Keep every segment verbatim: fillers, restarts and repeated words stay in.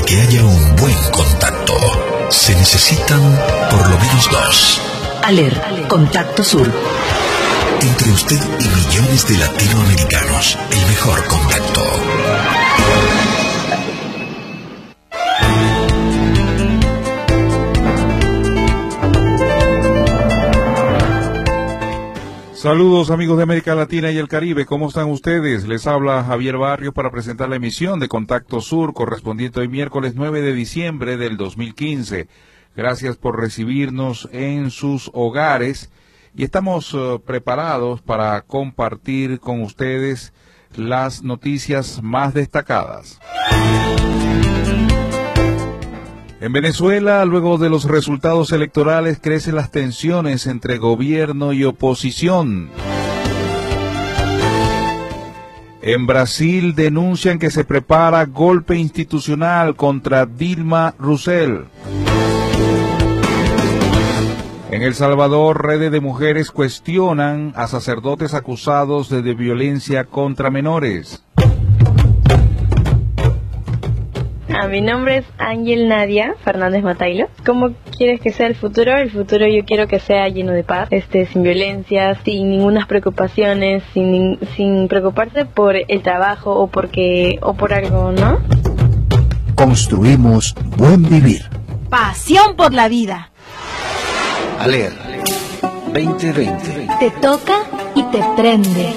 que haya un buen contacto, se necesitan por lo menos dos. ALER, Contacto Sur. Entre usted y millones de latinoamericanos, el mejor contacto. Saludos amigos de América Latina y el Caribe, ¿cómo están ustedes? Les habla Javier Barrios para presentar la emisión de Contacto Sur correspondiente hoy miércoles nueve de diciembre del dos mil quince. Gracias por recibirnos en sus hogares y estamos uh, preparados para compartir con ustedes las noticias más destacadas. En Venezuela, luego de los resultados electorales, crecen las tensiones entre gobierno y oposición. En Brasil denuncian que se prepara golpe institucional contra Dilma Rousseff. En El Salvador, redes de mujeres cuestionan a sacerdotes acusados de, de violencia contra menores. Ah, mi nombre es Ángel Nadia Fernández Matailo. ¿Cómo quieres que sea el futuro? El futuro yo quiero que sea lleno de paz, este, sin violencia, sin ninguna preocupaciones, sin, sin preocuparse por el trabajo o porque o por algo, ¿no? Construimos buen vivir. Pasión por la vida. ALER veinte veinte. Te toca y te prende.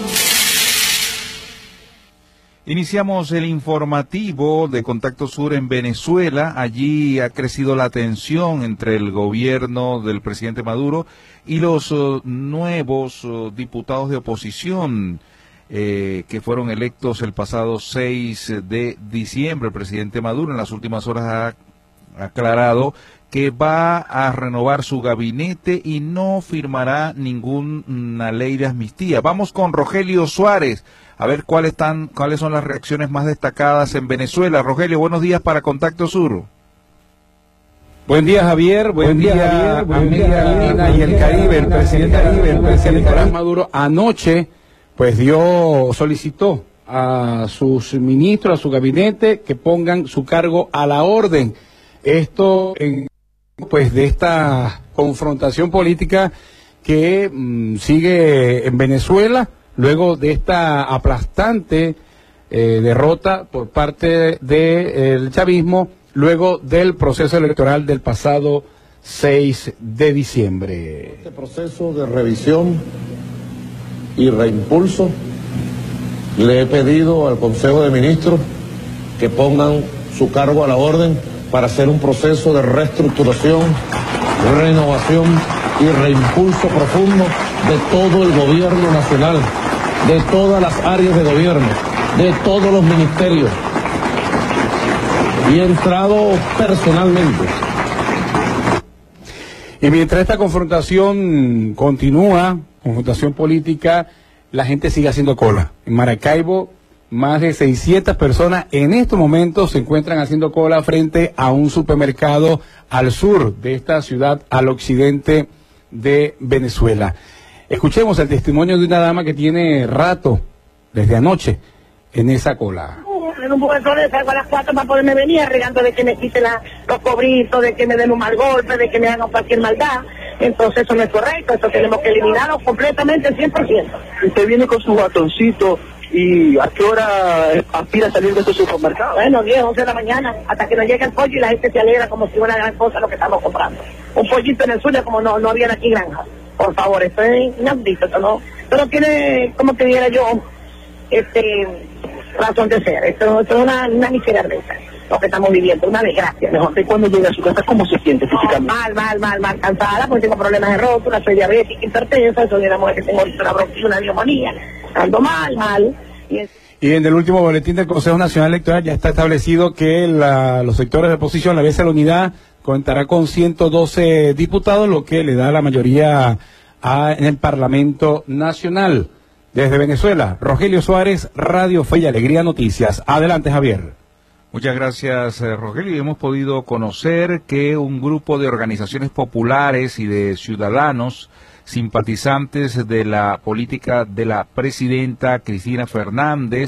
Iniciamos el informativo de Contacto Sur en Venezuela. Allí ha crecido la tensión entre el gobierno del presidente Maduro y los uh, nuevos uh, diputados de oposición eh, que fueron electos el pasado seis de diciembre. El presidente Maduro en las últimas horas ha aclarado que va a renovar su gabinete y no firmará ninguna ley de amnistía. Vamos con Rogelio Suárez a ver cuáles están, cuáles son las reacciones más destacadas en Venezuela. Rogelio, buenos días para Contacto Sur. Buen día, Javier. Buen, buen día, día, Javier. Buen día, Latina y el Caribe. El presidente Caribe, el presidente Nicolás Maduro anoche, pues dio, solicitó a sus ministros, a su gabinete, que pongan su cargo a la orden. Esto, en, pues, de esta confrontación política que mmm, sigue en Venezuela, luego de esta aplastante eh, derrota por parte del chavismo, luego del proceso electoral del pasado seis de diciembre. Este proceso de revisión y reimpulso, le he pedido al Consejo de Ministros que pongan su cargo a la orden para hacer un proceso de reestructuración, renovación y reimpulso profundo de todo el gobierno nacional, de todas las áreas de gobierno, de todos los ministerios. Y he entrado personalmente. Y mientras esta confrontación continúa, confrontación política, la gente sigue haciendo cola. En Maracaibo, más de seiscientas personas en estos momentos se encuentran haciendo cola frente a un supermercado al sur de esta ciudad, al occidente de Venezuela. Escuchemos el testimonio de una dama que tiene rato, desde anoche, en esa cola. En un momento de salgo a las cuatro para poderme venir arreglando de que me quiten la, los cobritos, de que me den un mal golpe, de que me hagan cualquier maldad. Entonces eso no es correcto, eso tenemos que eliminarlo completamente, cien por ciento. Usted viene con su batoncito y ¿a qué hora aspira a salir de este supermercado? Bueno, diez, once de la mañana, hasta que nos llegue el pollo y la gente se alegra como si fuera una gran cosa lo que estamos comprando. Un pollito en el suyo como no, no había aquí granja. Por favor, esto es inaudito, esto no, esto no tiene, como te dijera yo, este, razón de ser. Esto, esto es una, una miseria lo que estamos viviendo, una desgracia. Mejor que cuando llega a su casa, ¿cómo se siente físicamente? Mal, mal, mal, mal, cansada, porque tengo problemas de rótula, soy diabética, hipertensa, soy una mujer que tengo una bronquitis, una neumonía, ando mal, mal. Y, es... y en el último boletín del Consejo Nacional Electoral ya está establecido que la, los sectores de oposición, la Alianza de la Unidad, contará con ciento doce diputados, lo que le da la mayoría a, en el Parlamento Nacional. Desde Venezuela, Rogelio Suárez, Radio Fe y Alegría Noticias. Adelante, Javier. Muchas gracias, eh, Rogelio. Y hemos podido conocer que un grupo de organizaciones populares y de ciudadanos simpatizantes de la política de la presidenta Cristina Fernández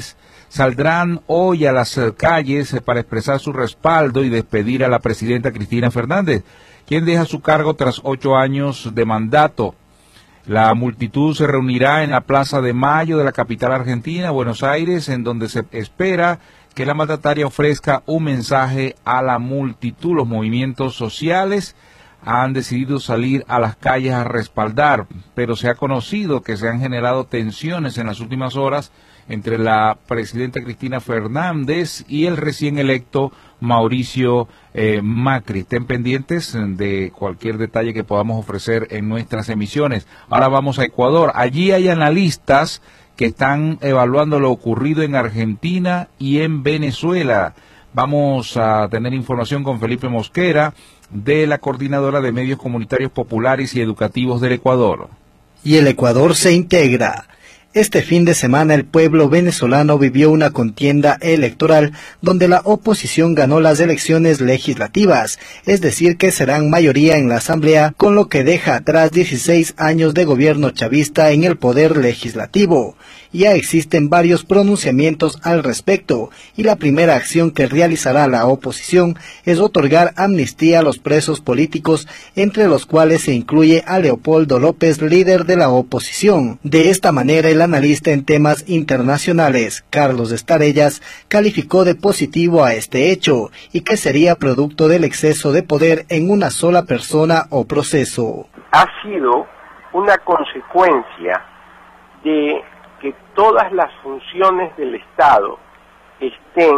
saldrán hoy a las calles para expresar su respaldo y despedir a la presidenta Cristina Fernández, quien deja su cargo tras ocho años de mandato. La multitud se reunirá en la Plaza de Mayo de la capital argentina, Buenos Aires, en donde se espera que la mandataria ofrezca un mensaje a la multitud. Los movimientos sociales han decidido salir a las calles a respaldar, pero se ha conocido que se han generado tensiones en las últimas horas entre la presidenta Cristina Fernández y el recién electo Mauricio eh, Macri. Estén pendientes de cualquier detalle que podamos ofrecer en nuestras emisiones. Ahora vamos a Ecuador. Allí hay analistas que están evaluando lo ocurrido en Argentina y en Venezuela. Vamos a tener información con Felipe Mosquera, de la Coordinadora de Medios Comunitarios Populares y Educativos del Ecuador. Y el Ecuador se integra. Este fin de semana el pueblo venezolano vivió una contienda electoral donde la oposición ganó las elecciones legislativas, es decir que serán mayoría en la asamblea, con lo que deja atrás dieciséis años de gobierno chavista en el poder legislativo. Ya existen varios pronunciamientos al respecto y la primera acción que realizará la oposición es otorgar amnistía a los presos políticos, entre los cuales se incluye a Leopoldo López, líder de la oposición. De esta manera, el analista en temas internacionales, Carlos Estarellas, calificó de positivo a este hecho y que sería producto del exceso de poder en una sola persona o proceso. Ha sido una consecuencia de que todas las funciones del Estado estén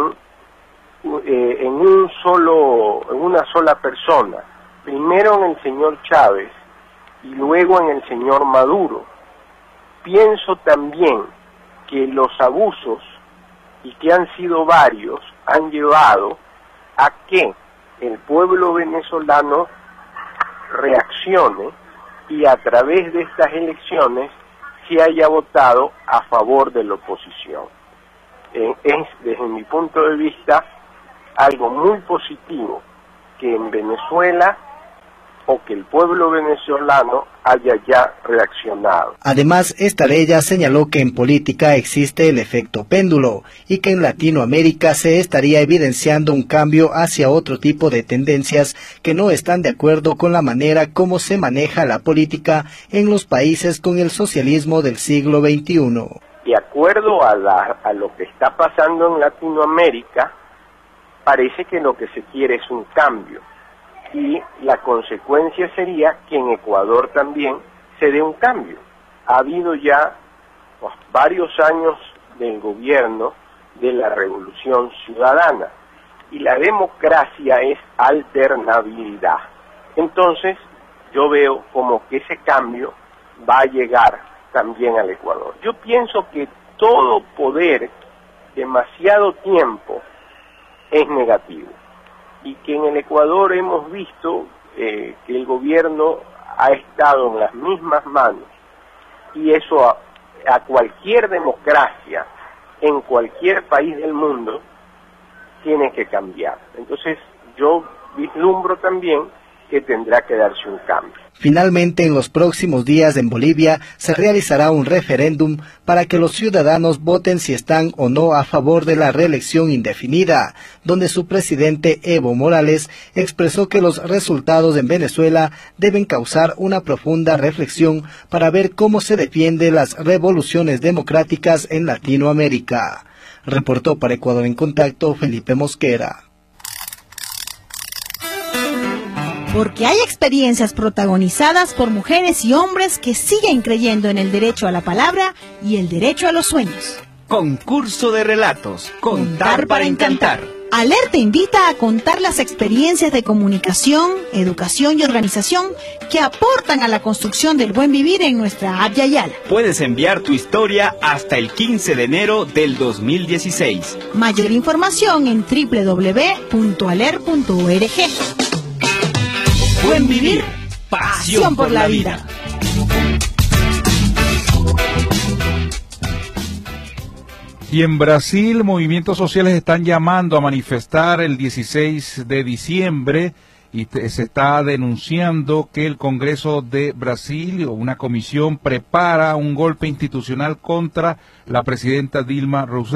eh, en un solo, en una sola persona, primero en el señor Chávez y luego en el señor Maduro. Pienso también que los abusos, y que han sido varios, han llevado a que el pueblo venezolano reaccione y a través de estas elecciones se haya votado a favor de la oposición. Eh, es, desde mi punto de vista, algo muy positivo que en Venezuela o que el pueblo venezolano haya ya reaccionado. Además, Estarella señaló que en política existe el efecto péndulo y que en Latinoamérica se estaría evidenciando un cambio hacia otro tipo de tendencias que no están de acuerdo con la manera como se maneja la política en los países con el socialismo del siglo veintiuno. De acuerdo a, la, a lo que está pasando en Latinoamérica, parece que lo que se quiere es un cambio. Y la consecuencia sería que en Ecuador también se dé un cambio. Ha habido ya pues, varios años del gobierno de la Revolución Ciudadana y la democracia es alternabilidad. Entonces yo veo como que ese cambio va a llegar también al Ecuador. Yo pienso que todo poder demasiado tiempo es negativo. Y que en el Ecuador hemos visto eh, que el gobierno ha estado en las mismas manos y eso a, a cualquier democracia en cualquier país del mundo tiene que cambiar. Entonces yo vislumbro también que tendrá que darse un cambio. Finalmente, en los próximos días en Bolivia se realizará un referéndum para que los ciudadanos voten si están o no a favor de la reelección indefinida, donde su presidente Evo Morales expresó que los resultados en Venezuela deben causar una profunda reflexión para ver cómo se defienden las revoluciones democráticas en Latinoamérica. Reportó para Ecuador en Contacto Felipe Mosquera. Porque hay experiencias protagonizadas por mujeres y hombres que siguen creyendo en el derecho a la palabra y el derecho a los sueños. Concurso de relatos. Contar para encantar. ALER te invita a contar las experiencias de comunicación, educación y organización que aportan a la construcción del buen vivir en nuestra app Yayala. Puedes enviar tu historia hasta el quince de enero del dos mil dieciséis. Mayor información en doble u doble u doble u punto aler punto org. Buen vivir, pasión por la vida. Y en Brasil, movimientos sociales están llamando a manifestar el dieciséis de diciembre y te, se está denunciando que el Congreso de Brasil o una comisión prepara un golpe institucional contra la presidenta Dilma Rousseff.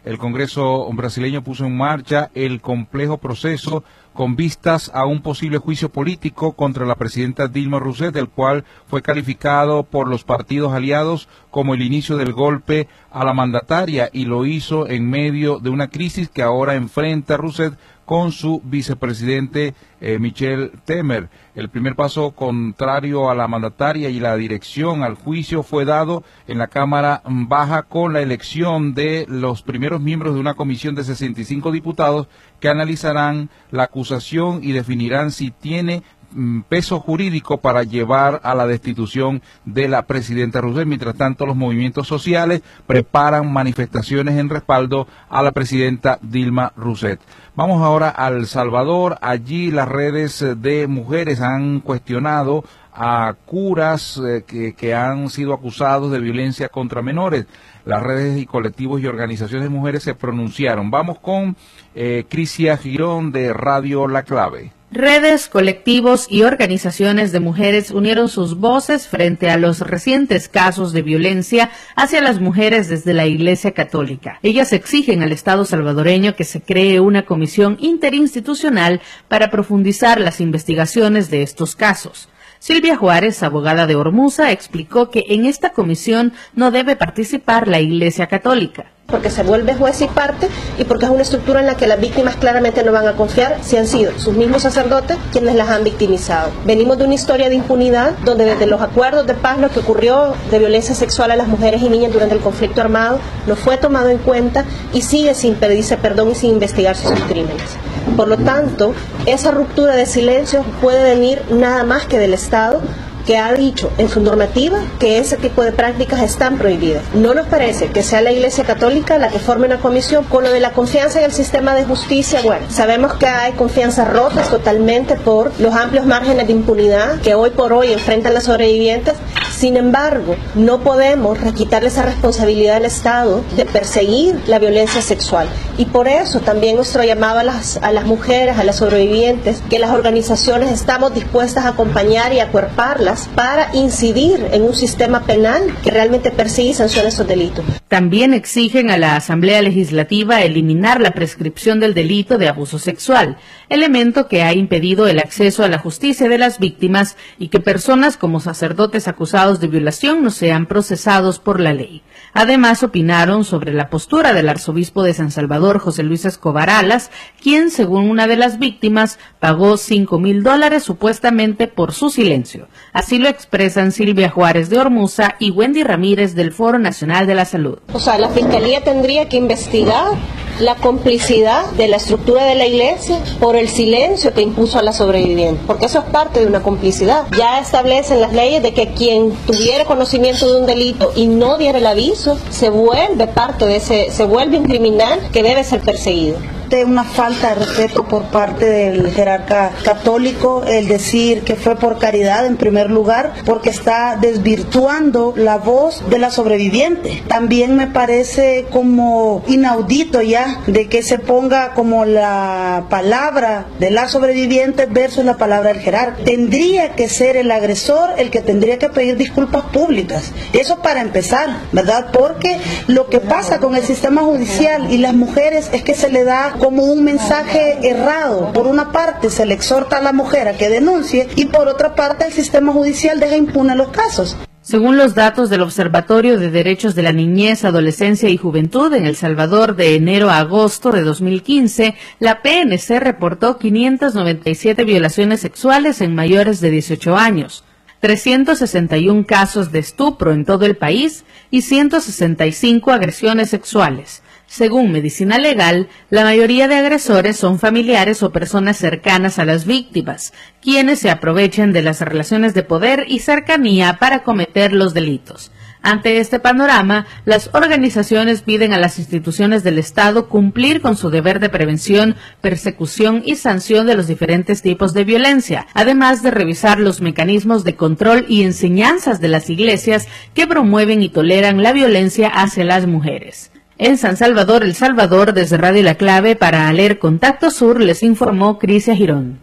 el Congreso brasileño puso en marcha el complejo proceso con vistas a un posible juicio político contra la presidenta Dilma Rousseff, el cual fue calificado por los partidos aliados como el inicio del golpe a la mandataria, y lo hizo en medio de una crisis que ahora enfrenta Rousseff con su vicepresidente eh, Michel Temer. El primer paso contrario a la mandataria y la dirección al juicio fue dado en la Cámara Baja con la elección de los primeros miembros de una comisión de sesenta y cinco diputados que analizarán la acusación y definirán si tiene peso jurídico para llevar a la destitución de la presidenta Rousseff. Mientras tanto, los movimientos sociales preparan manifestaciones en respaldo a la presidenta Dilma Rousseff. Vamos ahora a El Salvador. Allí las redes de mujeres han cuestionado a curas eh, que, que han sido acusados de violencia contra menores. Las redes y colectivos y organizaciones de mujeres se pronunciaron. Vamos con eh, Crisia Girón de Radio La Clave. Redes, colectivos y organizaciones de mujeres unieron sus voces frente a los recientes casos de violencia hacia las mujeres desde la Iglesia Católica. Ellas exigen al Estado salvadoreño que se cree una comisión interinstitucional para profundizar las investigaciones de estos casos. Silvia Juárez, abogada de Ormuza, explicó que en esta comisión no debe participar la Iglesia Católica. Porque se vuelve juez y parte y porque es una estructura en la que las víctimas claramente no van a confiar si han sido sus mismos sacerdotes quienes las han victimizado. Venimos de una historia de impunidad donde desde los acuerdos de paz lo que ocurrió de violencia sexual a las mujeres y niñas durante el conflicto armado no fue tomado en cuenta y sigue sin pedirse perdón y sin investigarse sus crímenes. Por lo tanto, esa ruptura de silencio puede venir nada más que del Estado, que ha dicho en su normativa que ese tipo de prácticas están prohibidas. No nos parece que sea la Iglesia Católica la que forme una comisión. Con lo de la confianza en el sistema de justicia, bueno, sabemos que hay confianzas rotas totalmente por los amplios márgenes de impunidad que hoy por hoy enfrentan las sobrevivientes. Sin embargo, no podemos quitarle esa responsabilidad al Estado de perseguir la violencia sexual. Y por eso también nuestro llamado a las, a las mujeres, a las sobrevivientes, que las organizaciones estamos dispuestas a acompañar y a acuerparlas para incidir en un sistema penal que realmente persigue y sanciona esos delitos. También exigen a la Asamblea Legislativa eliminar la prescripción del delito de abuso sexual, elemento que ha impedido el acceso a la justicia de las víctimas y que personas como sacerdotes acusados de violación no sean procesados por la ley. Además, opinaron sobre la postura del arzobispo de San Salvador, José Luis Escobar Alas, quien, según una de las víctimas, pagó cinco mil dólares supuestamente por su silencio. Así lo expresan Silvia Juárez de Ormuza y Wendy Ramírez del Foro Nacional de la Salud. O sea, la Fiscalía tendría que investigar la complicidad de la estructura de la Iglesia por el silencio que impuso a la sobreviviente, porque eso es parte de una complicidad. Ya establecen las leyes de que quien tuviera conocimiento de un delito y no diera el aviso, se vuelve parte de ese, se vuelve un criminal que debe ser perseguido. Una falta de respeto por parte del jerarca católico el decir que fue por caridad en primer lugar, porque está desvirtuando la voz de la sobreviviente. También me parece como inaudito ya de que se ponga como la palabra de la sobreviviente versus la palabra del jerarca. Tendría que ser el agresor el que tendría que pedir disculpas públicas. Eso para empezar, ¿verdad? Porque lo que pasa con el sistema judicial y las mujeres es que se le da como un mensaje errado. Por una parte se le exhorta a la mujer a que denuncie y por otra parte el sistema judicial deja impune los casos. Según los datos del Observatorio de Derechos de la Niñez, Adolescencia y Juventud en El Salvador de enero a agosto de dos mil quince, la P N C reportó quinientas noventa y siete violaciones sexuales en mayores de dieciocho años, trescientos sesenta y uno casos de estupro en todo el país y ciento sesenta y cinco agresiones sexuales. Según Medicina Legal, la mayoría de agresores son familiares o personas cercanas a las víctimas, quienes se aprovechan de las relaciones de poder y cercanía para cometer los delitos. Ante este panorama, las organizaciones piden a las instituciones del Estado cumplir con su deber de prevención, persecución y sanción de los diferentes tipos de violencia, además de revisar los mecanismos de control y enseñanzas de las iglesias que promueven y toleran la violencia hacia las mujeres. En San Salvador, El Salvador, desde Radio La Clave, para Aler Contacto Sur, les informó Crisia Girón.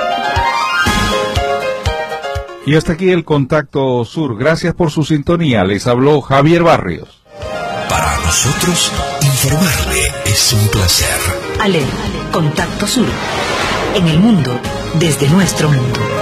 Y hasta aquí el Contacto Sur. Gracias por su sintonía. Les habló Javier Barrios. Para nosotros, Informarle es un placer. Ale, Contacto Sur. En el mundo, desde nuestro mundo.